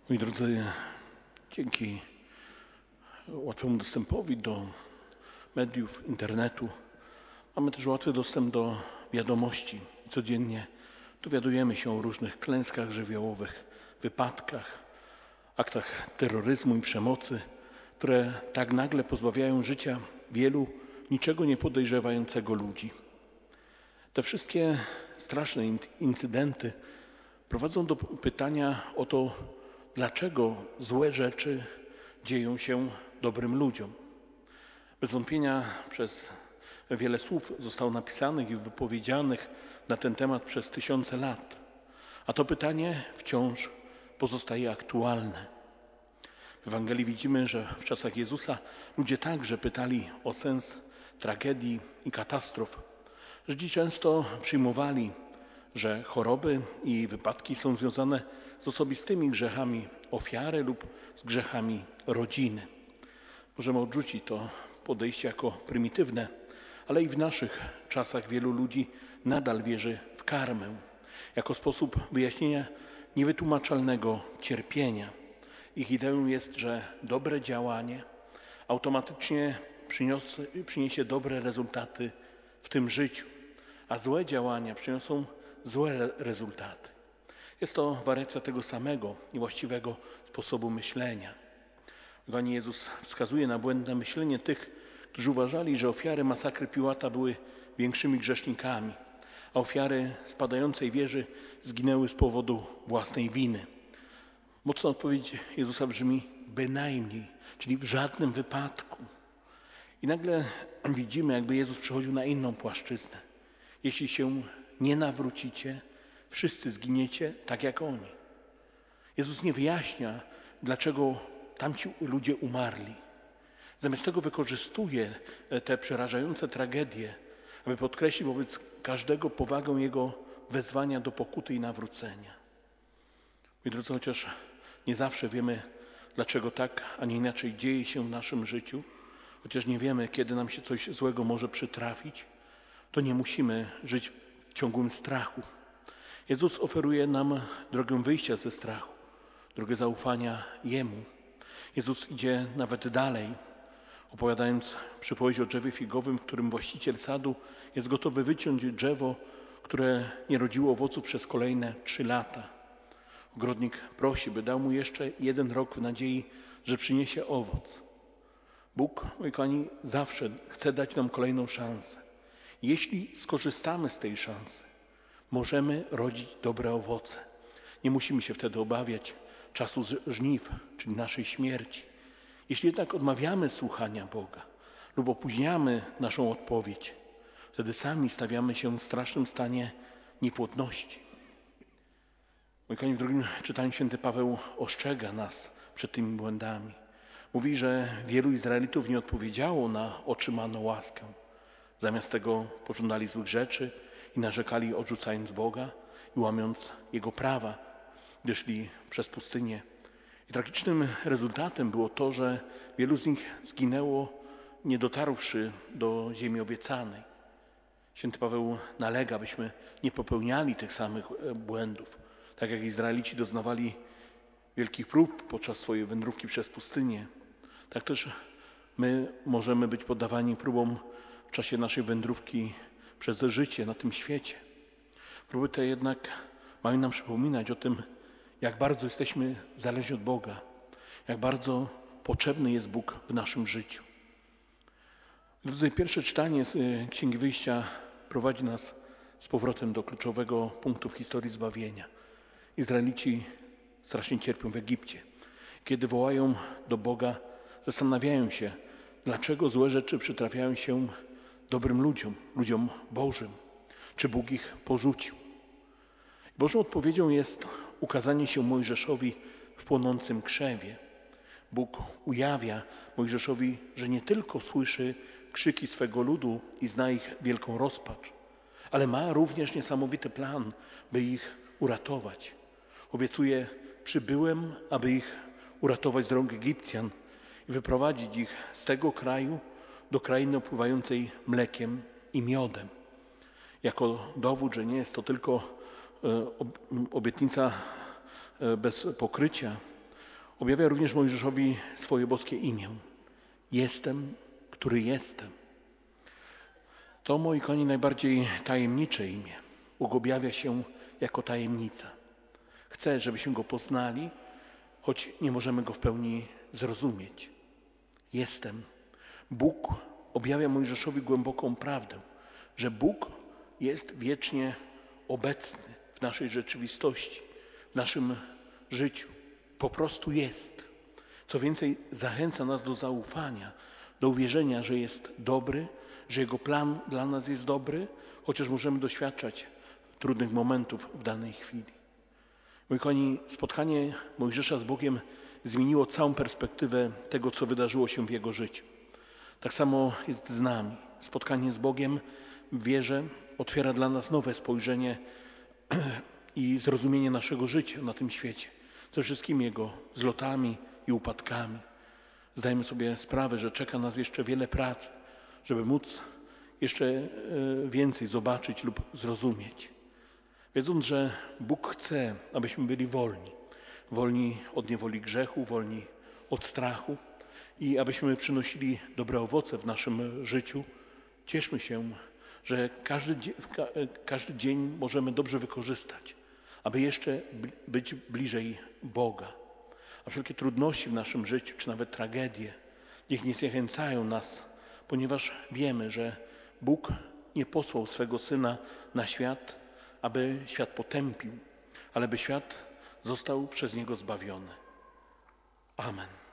Moi drodzy, dzięki łatwemu dostępowi do mediów, internetu mamy też łatwy dostęp do wiadomości. Codziennie dowiadujemy się o różnych klęskach żywiołowych, wypadkach, aktach terroryzmu i przemocy, które tak nagle pozbawiają życia wielu niczego nie podejrzewającego ludzi. Te wszystkie straszne incydenty prowadzą do pytania o to, dlaczego złe rzeczy dzieją się dobrym ludziom. Bez wątpienia przez wiele słów zostało napisanych i wypowiedzianych na ten temat przez tysiące lat, a to pytanie wciąż pozostaje aktualne. W Ewangelii widzimy, że w czasach Jezusa ludzie także pytali o sens tragedii i katastrof. Żydzi często przyjmowali, że choroby i wypadki są związane z osobistymi grzechami ofiary lub z grzechami rodziny. Możemy odrzucić to podejście jako prymitywne, ale i w naszych czasach wielu ludzi nadal wierzy w karmę jako sposób wyjaśnienia niewytłumaczalnego cierpienia. Ich ideą jest, że dobre działanie automatycznie przyniesie dobre rezultaty w tym życiu, a złe działania przyniosą złe rezultaty. Jest to wariacja tego samego i właściwego sposobu myślenia. Pan Jezus wskazuje na błędne myślenie tych, którzy uważali, że ofiary masakry Piłata były większymi grzesznikami, a ofiary spadającej wieży zginęły z powodu własnej winy. Mocna odpowiedź Jezusa brzmi bynajmniej, czyli w żadnym wypadku. I nagle widzimy, jakby Jezus przechodził na inną płaszczyznę. Jeśli się nie nawrócicie, wszyscy zginiecie tak jak oni. Jezus nie wyjaśnia, dlaczego tamci ludzie umarli. Zamiast tego wykorzystuje te przerażające tragedie, aby podkreślić wobec każdego powagę Jego wezwania do pokuty i nawrócenia. Moi drodzy, chociaż nie zawsze wiemy, dlaczego tak, a nie inaczej dzieje się w naszym życiu, chociaż nie wiemy, kiedy nam się coś złego może przytrafić, to nie musimy żyć w ciągłym strachu. Jezus oferuje nam drogę wyjścia ze strachu, drogę zaufania Jemu. Jezus idzie nawet dalej, opowiadając przypowieść o drzewie figowym, w którym właściciel sadu jest gotowy wyciąć drzewo, które nie rodziło owoców przez kolejne 3 lata. Ogrodnik prosi, by dał mu jeszcze 1 rok w nadziei, że przyniesie owoc. Bóg, moi kochani, zawsze chce dać nam kolejną szansę. Jeśli skorzystamy z tej szansy, możemy rodzić dobre owoce. Nie musimy się wtedy obawiać czasu żniw, czyli naszej śmierci. Jeśli jednak odmawiamy słuchania Boga lub opóźniamy naszą odpowiedź, wtedy sami stawiamy się w strasznym stanie niepłodności. Moi kochani, w drugim czytaniu święty Paweł ostrzega nas przed tymi błędami. Mówi, że wielu Izraelitów nie odpowiedziało na otrzymaną łaskę. Zamiast tego pożądali złych rzeczy i narzekali, odrzucając Boga i łamiąc Jego prawa, gdy szli przez pustynię. I tragicznym rezultatem było to, że wielu z nich zginęło, nie dotarłszy do ziemi obiecanej. Święty Paweł nalega, byśmy nie popełniali tych samych błędów. Tak jak Izraelici doznawali wielkich prób podczas swojej wędrówki przez pustynię, tak też my możemy być poddawani próbom w czasie naszej wędrówki przez życie na tym świecie. Próby te jednak mają nam przypominać o tym, jak bardzo jesteśmy zależni od Boga, jak bardzo potrzebny jest Bóg w naszym życiu. Drodzy, pierwsze czytanie z Księgi Wyjścia prowadzi nas z powrotem do kluczowego punktu w historii zbawienia. Izraelici strasznie cierpią w Egipcie. Kiedy wołają do Boga, zastanawiają się, dlaczego złe rzeczy przytrafiają się dobrym ludziom, ludziom Bożym. Czy Bóg ich porzucił? Bożą odpowiedzią jest ukazanie się Mojżeszowi w płonącym krzewie. Bóg ujawia Mojżeszowi, że nie tylko słyszy krzyki swego ludu i zna ich wielką rozpacz, ale ma również niesamowity plan, by ich uratować. Obiecuje: przybyłem, aby ich uratować z rąk Egipcjan i wyprowadzić ich z tego kraju do krainy opływającej mlekiem i miodem. Jako dowód, że nie jest to tylko obietnica bez pokrycia, Objawia również Mojżeszowi swoje boskie imię. Jestem, który jestem. To, moi kochani, najbardziej tajemnicze imię. Bóg objawia się jako tajemnica. Chce, żebyśmy Go poznali, choć nie możemy Go w pełni zrozumieć. Jestem. Bóg objawia Mojżeszowi głęboką prawdę, że Bóg jest wiecznie obecny w naszej rzeczywistości, w naszym życiu. Po prostu jest. Co więcej, zachęca nas do zaufania, do uwierzenia, że jest dobry, że Jego plan dla nas jest dobry, chociaż możemy doświadczać trudnych momentów w danej chwili. Moi kochani, spotkanie Mojżesza z Bogiem zmieniło całą perspektywę tego, co wydarzyło się w jego życiu. Tak samo jest z nami. Spotkanie z Bogiem w wierze otwiera dla nas nowe spojrzenie i zrozumienie naszego życia na tym świecie. Ze wszystkimi jego zlotami i upadkami. Zdajemy sobie sprawę, że czeka nas jeszcze wiele pracy, żeby móc jeszcze więcej zobaczyć lub zrozumieć. Wiedząc, że Bóg chce, abyśmy byli wolni. Wolni od niewoli grzechu, wolni od strachu i abyśmy przynosili dobre owoce w naszym życiu. Cieszmy się, że każdy dzień możemy dobrze wykorzystać, aby jeszcze być bliżej Boga. A wszelkie trudności w naszym życiu, czy nawet tragedie, niech nie zniechęcają nas, ponieważ wiemy, że Bóg nie posłał swego Syna na świat, aby świat potępił, ale by świat został przez Niego zbawiony. Amen.